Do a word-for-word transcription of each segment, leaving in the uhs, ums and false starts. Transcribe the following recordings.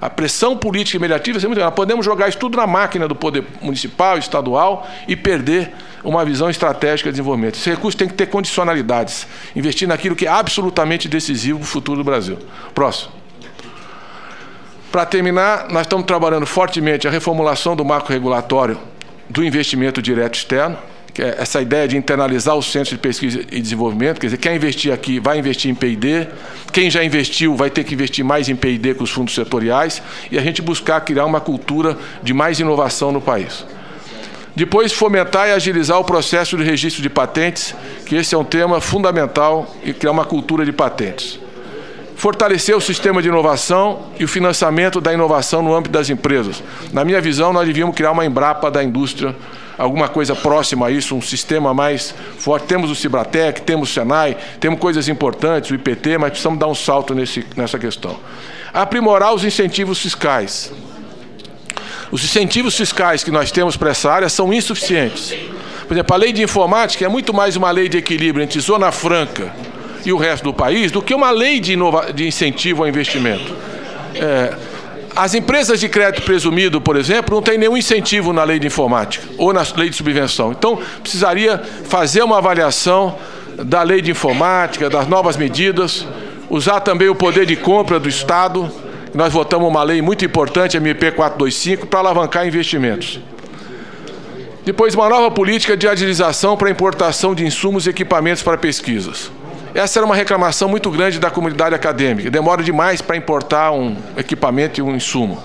A pressão política imediativa é muito grande. Nós podemos jogar isso tudo na máquina do poder municipal, estadual e perder uma visão estratégica de desenvolvimento. Esse recurso tem que ter condicionalidades, investir naquilo que é absolutamente decisivo para o futuro do Brasil. Próximo. Para terminar, nós estamos trabalhando fortemente a reformulação do marco regulatório do investimento direto externo, que é essa ideia de internalizar os centros de pesquisa e desenvolvimento, quer dizer, quem investir aqui vai investir em P e D, quem já investiu vai ter que investir mais em P e D com os fundos setoriais, e a gente buscar criar uma cultura de mais inovação no país. Depois, fomentar e agilizar o processo de registro de patentes, que esse é um tema fundamental, e criar uma cultura de patentes. Fortalecer o sistema de inovação e o financiamento da inovação no âmbito das empresas. Na minha visão, nós devíamos criar uma Embrapa da indústria, alguma coisa próxima a isso, um sistema mais forte. Temos o Cibratec, temos o Senai, temos coisas importantes, o I P T, mas precisamos dar um salto nesse, nessa questão. Aprimorar os incentivos fiscais. Os incentivos fiscais que nós temos para essa área são insuficientes. Por exemplo, a lei de informática é muito mais uma lei de equilíbrio entre zona franca e o resto do país do que uma lei de, inova de incentivo ao investimento. É, as empresas de crédito presumido, por exemplo, não têm nenhum incentivo na lei de informática ou na lei de subvenção. Então, precisaria fazer uma avaliação da lei de informática, das novas medidas, usar também o poder de compra do Estado. Nós votamos uma lei muito importante, a M P quatrocentos e vinte e cinco, para alavancar investimentos. Depois, uma nova política de agilização para a importação de insumos e equipamentos para pesquisas. Essa era uma reclamação muito grande da comunidade acadêmica. Demora demais para importar um equipamento e um insumo.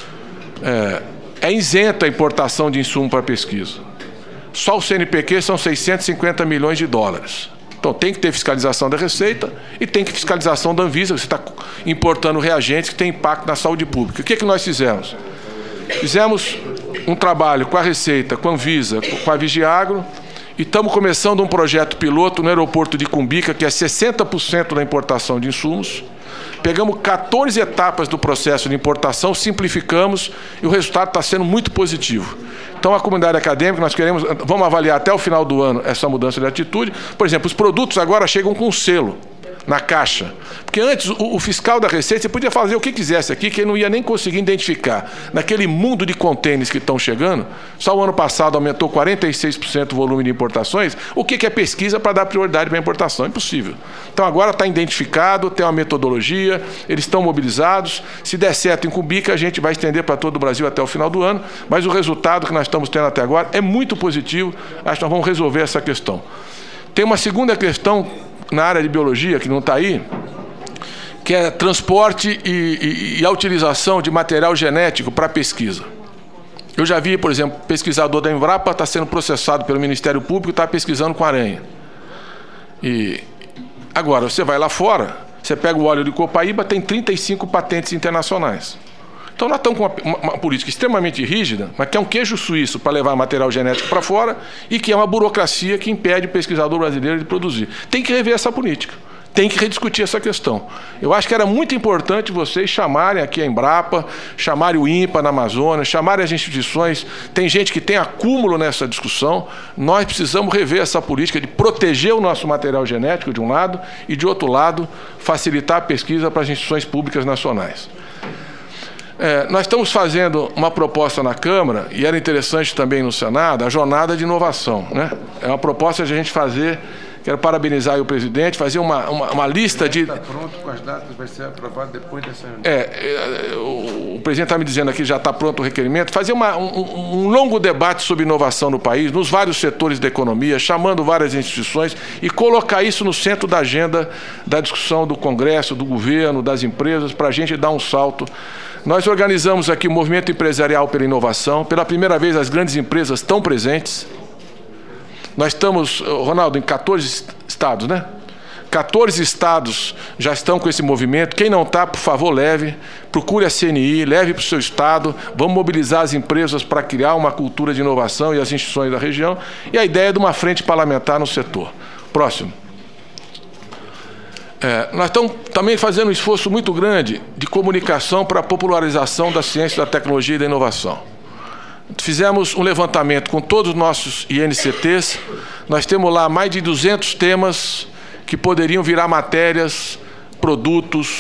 É, é isenta a importação de insumo para pesquisa. Só o C N P Q são seiscentos e cinquenta milhões de dólares. Então, tem que ter fiscalização da Receita e tem que ter fiscalização da Anvisa. Você está importando reagentes que têm impacto na saúde pública. O que, é que nós fizemos? Fizemos um trabalho com a Receita, com a Anvisa, com a Vigiagro, e estamos começando um projeto piloto no aeroporto de Cumbica, que é sessenta por cento da importação de insumos. Pegamos quatorze etapas do processo de importação, simplificamos, e o resultado está sendo muito positivo. Então, a comunidade acadêmica, nós queremos, vamos avaliar até o final do ano essa mudança de atitude. Por exemplo, os produtos agora chegam com selo na caixa. Porque antes, o, o fiscal da Receita, você podia fazer o que quisesse aqui, que ele não ia nem conseguir identificar. Naquele mundo de contêineres que estão chegando, só o ano passado aumentou quarenta e seis por cento o volume de importações. O que, que é pesquisa para dar prioridade para a importação? Impossível. Então, agora está identificado, tem uma metodologia, eles estão mobilizados. Se der certo em Cumbica, a gente vai estender para todo o Brasil até o final do ano, mas o resultado que nós estamos tendo até agora é muito positivo. Acho que nós vamos resolver essa questão. Tem uma segunda questão na área de biologia, que não está aí, que é transporte e, e, e a utilização de material genético para pesquisa. Eu já vi, por exemplo, pesquisador da Embrapa está sendo processado pelo Ministério Público e está pesquisando com aranha. E agora, você vai lá fora, você pega o óleo de copaíba, tem trinta e cinco patentes internacionais. Então, nós estamos com uma, uma, uma política extremamente rígida, mas que é um queijo suíço para levar material genético para fora e que é uma burocracia que impede o pesquisador brasileiro de produzir. Tem que rever essa política, tem que rediscutir essa questão. Eu acho que era muito importante vocês chamarem aqui a Embrapa, chamarem o INPA na Amazônia, chamarem as instituições. Tem gente que tem acúmulo nessa discussão. Nós precisamos rever essa política de proteger o nosso material genético, de um lado, e, de outro lado, facilitar a pesquisa para as instituições públicas nacionais. É, nós estamos fazendo uma proposta na Câmara, e era interessante também no Senado, a jornada de inovação, né? É uma proposta de a gente fazer, quero parabenizar o presidente, fazer uma, uma, uma lista de... Está pronto com as datas, vai ser aprovado depois dessa reunião. É, é o, o presidente está me dizendo aqui, já está pronto o requerimento, fazer uma, um, um longo debate sobre inovação no país, nos vários setores da economia, chamando várias instituições e colocar isso no centro da agenda da discussão do Congresso, do governo, das empresas, para a gente dar um salto. Nós organizamos aqui o Movimento Empresarial pela Inovação. Pela primeira vez, as grandes empresas estão presentes. Nós estamos, Ronaldo, em quatorze estados, né? quatorze estados já estão com esse movimento. Quem não está, por favor, leve. Procure a C N I, leve para o seu estado. Vamos mobilizar as empresas para criar uma cultura de inovação e as instituições da região. E a ideia é de uma frente parlamentar no setor. Próximo. É, nós estamos também fazendo um esforço muito grande de comunicação para a popularização da ciência, da tecnologia e da inovação. Fizemos um levantamento com todos os nossos I N C Ts, nós temos lá mais de duzentos temas que poderiam virar matérias, produtos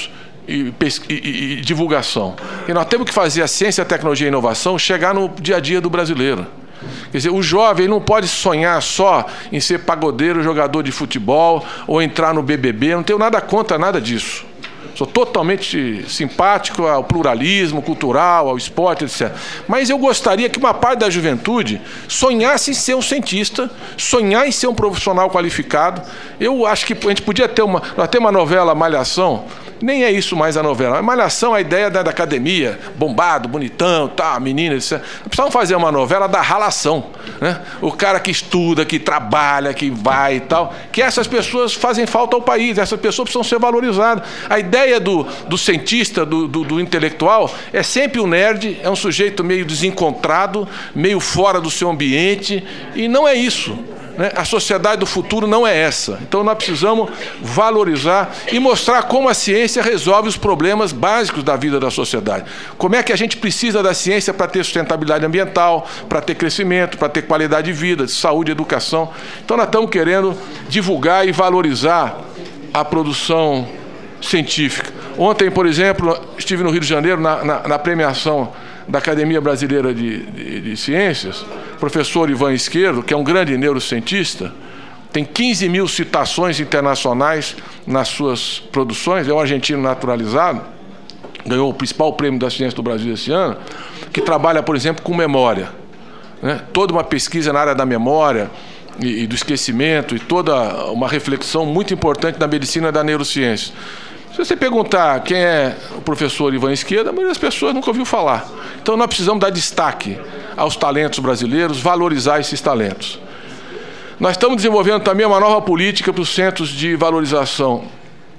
e, e, e divulgação. E nós temos que fazer a ciência, a tecnologia e a inovação chegar no dia a dia do brasileiro. Quer dizer, o jovem não pode sonhar só em ser pagodeiro, jogador de futebol ou entrar no B B B. Eu não tenho nada contra nada disso. Sou totalmente simpático ao pluralismo cultural, ao esporte, etcétera. Mas eu gostaria que uma parte da juventude sonhasse em ser um cientista, sonhar em ser um profissional qualificado. Eu acho que a gente podia ter uma... Nós temos uma novela Malhação, nem é isso mais a novela. A Malhação é a ideia da, da academia, bombado, bonitão, tá, menina, etcétera. Precisamos fazer uma novela da ralação, né? O cara que estuda, que trabalha, que vai e tal, que essas pessoas fazem falta ao país, essas pessoas precisam ser valorizadas. A ideia do, do cientista, do, do, do intelectual, é sempre um nerd, é um sujeito meio desencontrado, meio fora do seu ambiente, e não é isso. Né? A sociedade do futuro não é essa. Então nós precisamos valorizar e mostrar como a ciência resolve os problemas básicos da vida da sociedade. Como é que a gente precisa da ciência para ter sustentabilidade ambiental, para ter crescimento, para ter qualidade de vida, de saúde e educação. Então nós estamos querendo divulgar e valorizar a produção científica. Ontem, por exemplo, estive no Rio de Janeiro na, na, na premiação da Academia Brasileira de, de, de Ciências. O professor Ivan Izquierdo, que é um grande neurocientista, tem quinze mil citações internacionais nas suas produções, é um argentino naturalizado, ganhou o principal prêmio da ciência do Brasil esse ano, que trabalha, por exemplo, com memória, né? Toda uma pesquisa na área da memória e, e do esquecimento, e toda uma reflexão muito importante da medicina e da neurociência. Se você perguntar quem é o professor Ivan Izquierdo, a maioria das pessoas nunca ouviu falar. Então nós precisamos dar destaque aos talentos brasileiros, valorizar esses talentos. Nós estamos desenvolvendo também uma nova política para os centros de valorização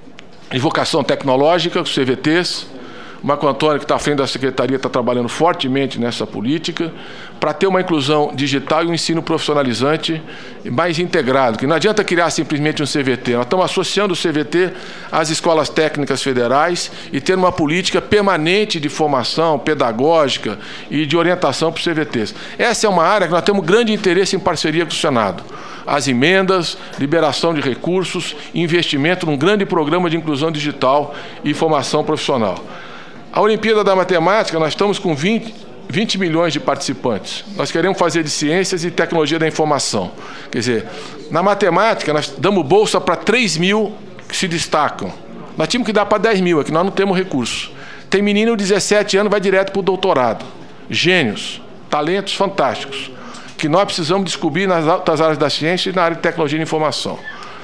e vocação tecnológica, os C V Tês. O Marco Antônio, que está à frente da Secretaria, está trabalhando fortemente nessa política para ter uma inclusão digital e um ensino profissionalizante mais integrado, que não adianta criar simplesmente um C V T. Nós estamos associando o C V T às escolas técnicas federais e ter uma política permanente de formação pedagógica e de orientação para os C V Tês. Essa é uma área que nós temos grande interesse em parceria com o Senado. As emendas, liberação de recursos, investimento num grande programa de inclusão digital e formação profissional. A Olimpíada da Matemática, nós estamos com vinte, vinte milhões de participantes. Nós queremos fazer de ciências e tecnologia da informação. Quer dizer, na matemática, nós damos bolsa para três mil que se destacam. Nós tínhamos que dar para dez mil, aqui nós não temos recurso. Tem menino de dezessete anos, vai direto para o doutorado. Gênios, talentos fantásticos, que nós precisamos descobrir nas outras áreas da ciência e na área de tecnologia da informação.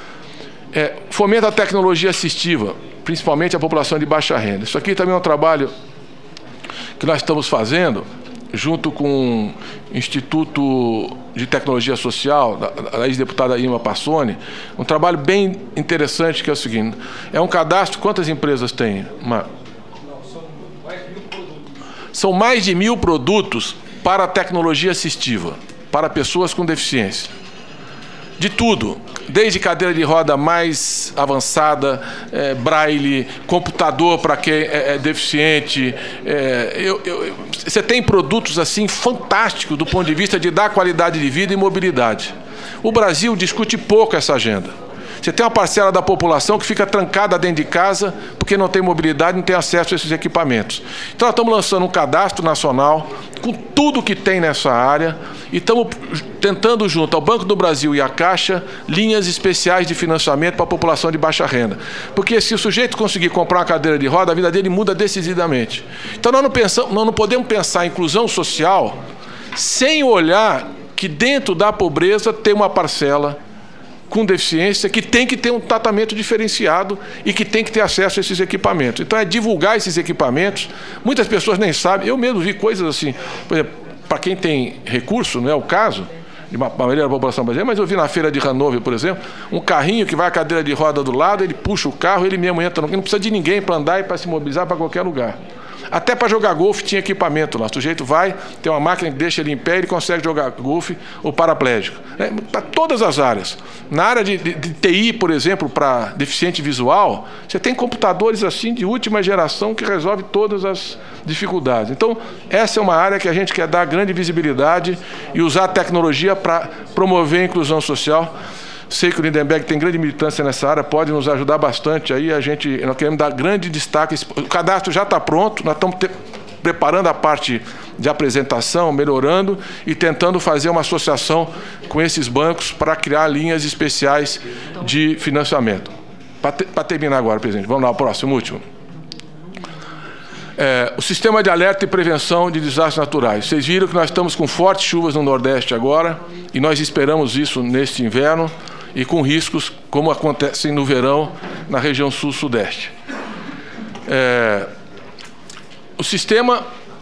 É, fomenta a tecnologia assistiva, principalmente a população de baixa renda. Isso aqui também é um trabalho que nós estamos fazendo junto com o Instituto de Tecnologia Social, da, da ex-deputada Irma Passoni, um trabalho bem interessante, que é o seguinte: é um cadastro. Quantas empresas tem? Uma... São mais de mil produtos para a tecnologia assistiva, para pessoas com deficiência. De tudo, desde cadeira de roda mais avançada, é, braille, computador para quem é, é deficiente. É, eu, eu, você tem produtos assim fantásticos do ponto de vista de dar qualidade de vida e mobilidade. O Brasil discute pouco essa agenda. Você tem uma parcela da população que fica trancada dentro de casa porque não tem mobilidade, não tem acesso a esses equipamentos. Então nós estamos lançando um cadastro nacional com tudo que tem nessa área e estamos tentando, junto ao Banco do Brasil e à Caixa, linhas especiais de financiamento para a população de baixa renda. Porque se o sujeito conseguir comprar uma cadeira de roda, a vida dele muda decididamente. Então nós não, pensamos, nós não podemos pensar em inclusão social sem olhar que dentro da pobreza tem uma parcela com deficiência, que tem que ter um tratamento diferenciado e que tem que ter acesso a esses equipamentos. Então é divulgar esses equipamentos. Muitas pessoas nem sabem. Eu mesmo vi coisas assim, por exemplo, para quem tem recurso, não é o caso de uma maioria da população brasileira, mas eu vi na feira de Hannover, por exemplo, um carrinho que vai a cadeira de roda do lado, ele puxa o carro, ele mesmo entra, não precisa de ninguém para andar e para se mobilizar para qualquer lugar. Até para jogar golfe tinha equipamento lá. O sujeito vai, tem uma máquina que deixa ele em pé e ele consegue jogar golfe ou paraplégico. É, para todas as áreas. Na área de, de, de T I, por exemplo, para deficiente visual, você tem computadores assim de última geração que resolve todas as dificuldades. Então, essa é uma área que a gente quer dar grande visibilidade e usar a tecnologia para promover a inclusão social. Sei que o Lindenberg tem grande militância nessa área, pode nos ajudar bastante aí. A gente, nós queremos dar grande destaque. O cadastro já está pronto, nós estamos te, preparando a parte de apresentação, melhorando e tentando fazer uma associação com esses bancos para criar linhas especiais de financiamento. Para terminar agora, presidente, vamos lá, o próximo, último. É, o sistema de alerta e prevenção de desastres naturais. Vocês viram que nós estamos com fortes chuvas no Nordeste agora, e nós esperamos isso neste inverno, e com riscos como acontecem no verão na região Sul-Sudeste. É, o sistema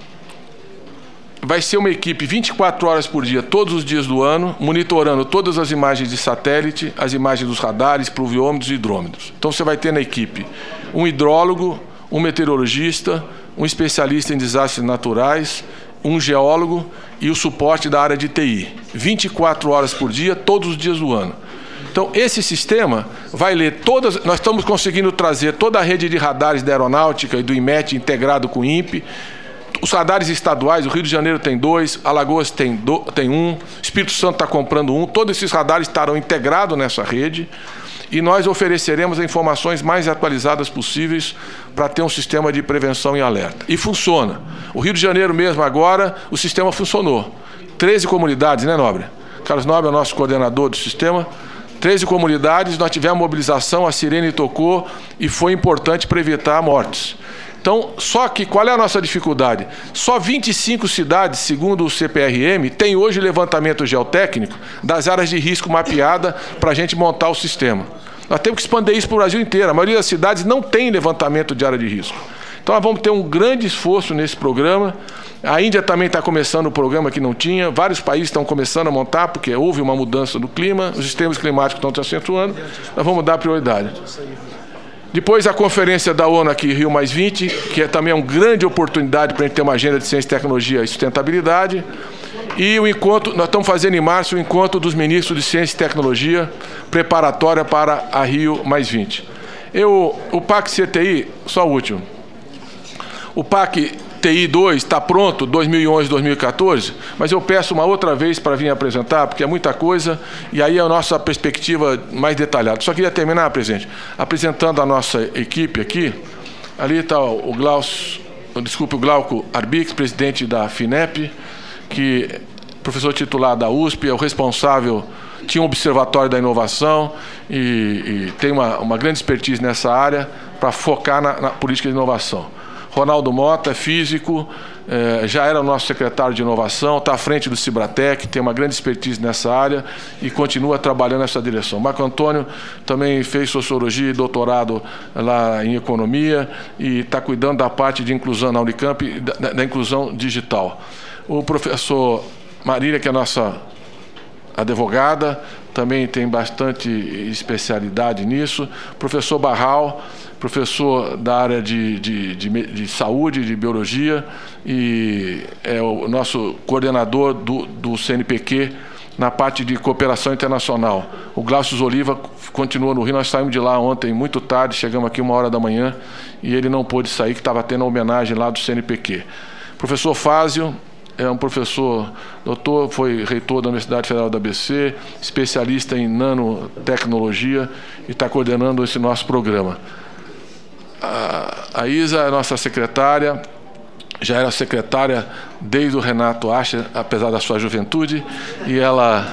vai ser uma equipe vinte e quatro horas por dia, todos os dias do ano, monitorando todas as imagens de satélite, as imagens dos radares, pluviômetros e hidrômetros. Então você vai ter na equipe um hidrólogo, um meteorologista, um especialista em desastres naturais, um geólogo e o suporte da área de T I. vinte e quatro horas por dia, todos os dias do ano. Então, esse sistema vai ler todas... Nós estamos conseguindo trazer toda a rede de radares da aeronáutica e do I M E T integrado com o I N P E. Os radares estaduais, o Rio de Janeiro tem dois, Alagoas tem, do, tem um, Espírito Santo está comprando um. Todos esses radares estarão integrados nessa rede. E nós ofereceremos as informações mais atualizadas possíveis para ter um sistema de prevenção e alerta. E funciona. O Rio de Janeiro mesmo agora, o sistema funcionou. treze comunidades, né, Nobre? Carlos Nobre é o nosso coordenador do sistema. treze comunidades, nós tivemos mobilização, a sirene tocou e foi importante para evitar mortes. Então, só que qual é a nossa dificuldade? Só vinte e cinco cidades, segundo o C P R M, tem hoje levantamento geotécnico das áreas de risco mapeada para a gente montar o sistema. Nós temos que expandir isso para o Brasil inteiro. A maioria das cidades não tem levantamento de área de risco. Então, nós vamos ter um grande esforço nesse programa. A Índia também está começando o programa que não tinha. Vários países estão começando a montar, porque houve uma mudança do clima, os sistemas climáticos estão se acentuando. Nós vamos dar prioridade. Depois a conferência da ONU aqui, Rio mais vinte, que é também uma grande oportunidade para a gente ter uma agenda de ciência, tecnologia e sustentabilidade. E o encontro, nós estamos fazendo em março o encontro dos ministros de ciência e tecnologia, preparatória para a Rio mais vinte. Eu, o P A C C T I, só o último. O P A C T I dois está pronto, dois mil e onze, dois mil e quatorze, mas eu peço uma outra vez para vir apresentar, porque é muita coisa, e aí é a nossa perspectiva mais detalhada. Só queria terminar, presidente, apresentando a nossa equipe aqui. Ali está o Glaucio, desculpe, o Glauco Arbix, presidente da FINEP, que é professor titular da U S P, é o responsável, tinha um observatório da inovação e, e tem uma, uma grande expertise nessa área para focar na, na política de inovação. Ronaldo Mota, físico, eh, já era o nosso secretário de inovação, está à frente do Cibratec, tem uma grande expertise nessa área e continua trabalhando nessa direção. Marco Antônio também fez sociologia e doutorado lá em economia e está cuidando da parte de inclusão na Unicamp, da, da inclusão digital. O professor Marília, que é a nossa advogada, também tem bastante especialidade nisso. Professor Barral, professor da área de, de, de, de saúde, de biologia, e é o nosso coordenador do, do C N P Q na parte de cooperação internacional. O Glaucio Oliva continua no Rio, nós saímos de lá ontem muito tarde, chegamos aqui uma hora da manhã, e ele não pôde sair, que estava tendo a homenagem lá do C N P Q. Professor Fázio é um professor, doutor, foi reitor da Universidade Federal da A B C, especialista em nanotecnologia e está coordenando esse nosso programa. A, a Isa é nossa secretária, já era secretária desde o Renato Acha, apesar da sua juventude, e ela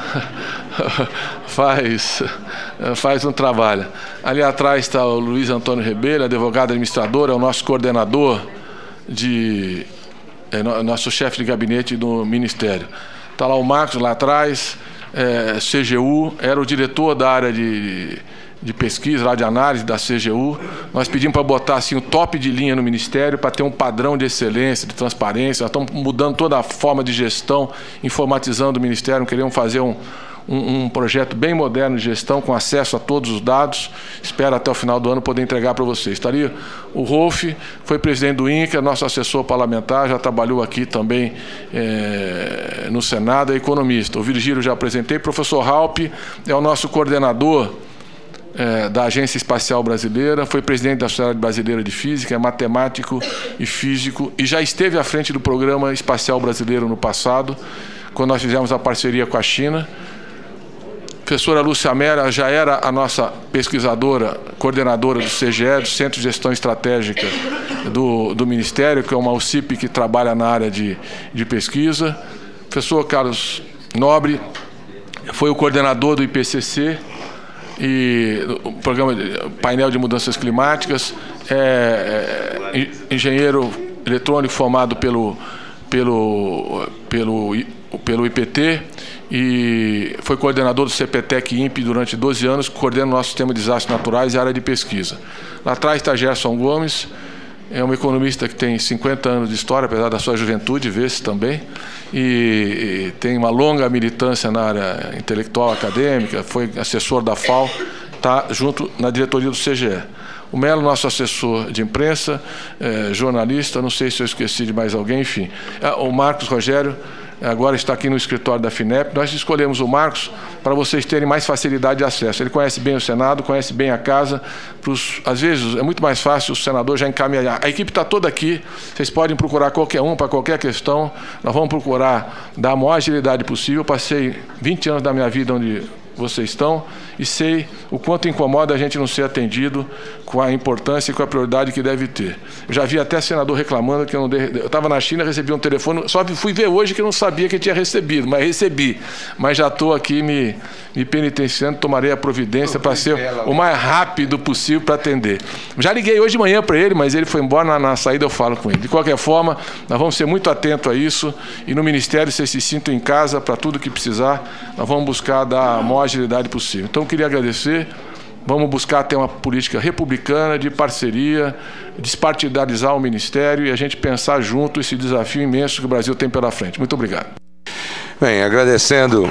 faz, faz um trabalho. Ali atrás está o Luiz Antônio Rebelo, advogado administrador, é o nosso coordenador de... é nosso chefe de gabinete do Ministério. Está lá o Marcos, lá atrás, é, C G U, era o diretor da área de, de pesquisa, lá de análise da C G U. Nós pedimos para botar assim, o top de linha no Ministério, para ter um padrão de excelência, de transparência. Nós estamos mudando toda a forma de gestão, informatizando o Ministério, queremos fazer um, um, um projeto bem moderno de gestão, com acesso a todos os dados. Espero até o final do ano poder entregar para vocês. Estaria o Rolf, foi presidente do INCA, nosso assessor parlamentar, já trabalhou aqui também é, no Senado, é economista. O Virgílio já apresentei. Professor Halp é o nosso coordenador é, da Agência Espacial Brasileira, foi presidente da Sociedade Brasileira de Física, é matemático e físico, e já esteve à frente do Programa Espacial Brasileiro no passado, quando nós fizemos a parceria com a China. professora Lúcia Mera já era a nossa pesquisadora, coordenadora do C G E, do Centro de Gestão Estratégica do, do Ministério, que é uma U C I P que trabalha na área de, de pesquisa. O professor Carlos Nobre foi o coordenador do I P C C, e o programa de, painel de mudanças climáticas, é, é engenheiro eletrônico formado pelo, pelo, pelo, pelo I P T, e foi coordenador do C P T E C I N P durante doze anos, coordena o nosso sistema de desastres naturais e área de pesquisa. Lá atrás está Gerson Gomes, é um economista que tem cinquenta anos de história, apesar da sua juventude, vê-se também, e, e tem uma longa militância na área intelectual, acadêmica, foi assessor da F A O, está junto na diretoria do C G E. O Melo, nosso assessor de imprensa, é, jornalista, não sei se eu esqueci de mais alguém, enfim. O Marcos Rogério agora está aqui no escritório da FINEP. Nós escolhemos o Marcos para vocês terem mais facilidade de acesso. Ele conhece bem o Senado, conhece bem a casa. Pros, às vezes é muito mais fácil o senador já encaminhar. A equipe está toda aqui, vocês podem procurar qualquer um para qualquer questão. Nós vamos procurar dar a maior agilidade possível. Eu passei vinte anos da minha vida onde vocês estão e sei o quanto incomoda a gente não ser atendido com a importância e com a prioridade que deve ter. Eu já vi até senador reclamando que eu não dei... Eu estava na China, recebi um telefone, só fui ver hoje que eu não sabia que tinha recebido, mas recebi. Mas já estou aqui me, me penitenciando, tomarei a providência para ser o mais rápido possível para atender. Já liguei hoje de manhã para ele, mas ele foi embora, na, na saída eu falo com ele. De qualquer forma, nós vamos ser muito atentos a isso e no Ministério vocês se sintam em casa para tudo que precisar, nós vamos buscar dar a maior agilidade possível. Então, eu queria agradecer. Vamos buscar ter uma política republicana, de parceria, despartidarizar o Ministério e a gente pensar junto esse desafio imenso que o Brasil tem pela frente. Muito obrigado. Bem, agradecendo...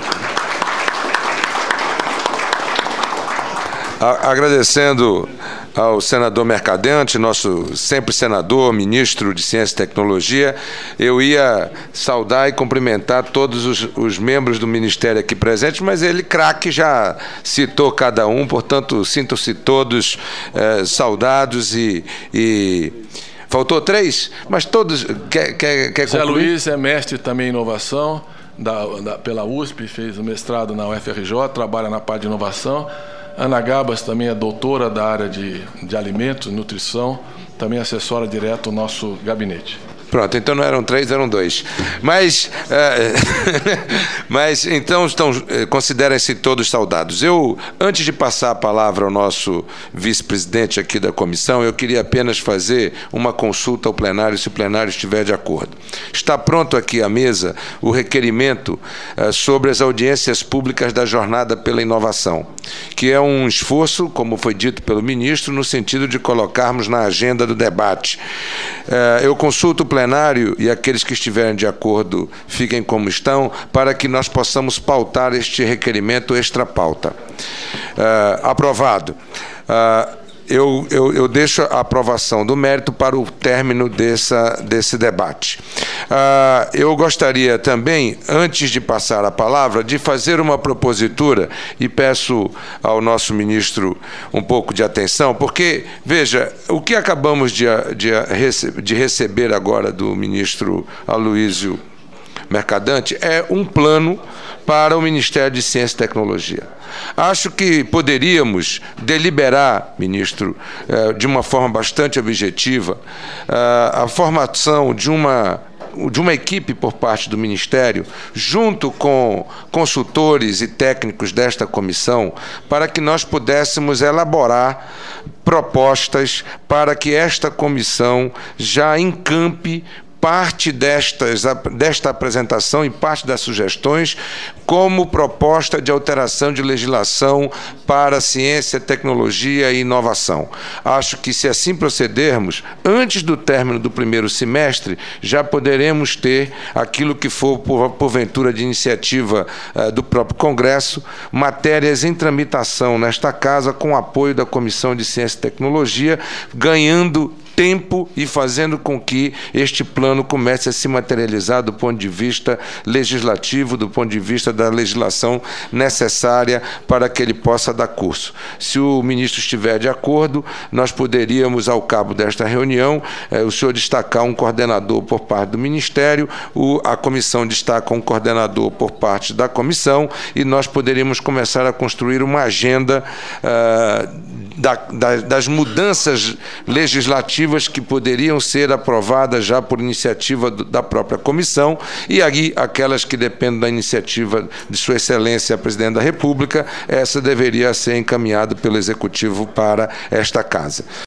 A, agradecendo ao senador Mercadante, nosso sempre senador, ministro de Ciência e Tecnologia, eu ia saudar e cumprimentar todos os, os membros do Ministério aqui presentes, mas ele, craque, já citou cada um, portanto, sintam-se todos eh, saudados e... e... Faltou três? Mas todos... Quer, quer, quer Zé concluir? Luiz é mestre também em inovação, da, da, pela U S P, fez o mestrado na U F R J, trabalha na parte de inovação. Ana Gabas também é doutora da área de, de alimentos, nutrição, também assessora direto o nosso gabinete. Pronto, então não eram três, eram dois. Mas, é, mas então estão, considerem-se todos saudados. Eu, antes de passar a palavra ao nosso vice-presidente aqui da comissão, eu queria apenas fazer uma consulta ao plenário, se o plenário estiver de acordo. Está pronto aqui à mesa o requerimento é, sobre as audiências públicas da Jornada pela Inovação, que é um esforço, como foi dito pelo ministro, no sentido de colocarmos na agenda do debate. É, eu consulto o plenário plenário e aqueles que estiverem de acordo fiquem como estão, para que nós possamos pautar este requerimento extra-pauta. Uh, aprovado. Uh, eu, eu, eu deixo a aprovação do mérito para o término dessa, desse debate. Uh, eu gostaria também, antes de passar a palavra, de fazer uma propositura, e peço ao nosso ministro um pouco de atenção, porque, veja, o que acabamos de, de, de receber agora do ministro Aloysio Mercadante é um plano para o Ministério de Ciência e Tecnologia. Acho que poderíamos deliberar, ministro, de uma forma bastante objetiva, a formação de uma de uma equipe por parte do Ministério, junto com consultores e técnicos desta comissão, para que nós pudéssemos elaborar propostas para que esta comissão já encampe parte destas, desta apresentação e parte das sugestões como proposta de alteração de legislação para ciência, tecnologia e inovação. Acho que, se assim procedermos, antes do término do primeiro semestre, já poderemos ter aquilo que for, por, porventura, de iniciativa uh, do próprio Congresso, matérias em tramitação nesta casa, com apoio da Comissão de Ciência e Tecnologia, ganhando tempo e fazendo com que este plano comece a se materializar do ponto de vista legislativo, do ponto de vista da legislação necessária para que ele possa dar curso. Se o ministro estiver de acordo, nós poderíamos, ao cabo desta reunião, eh, o senhor destacar um coordenador por parte do Ministério, o, a comissão destaca um coordenador por parte da comissão, e nós poderíamos começar a construir uma agenda ah, da, da, das mudanças legislativas que poderiam ser aprovadas já por iniciativa do, da própria comissão, e aí aquelas que dependem da iniciativa de Sua Excelência, a Presidente da República, essa deveria ser encaminhada pelo Executivo para esta Casa.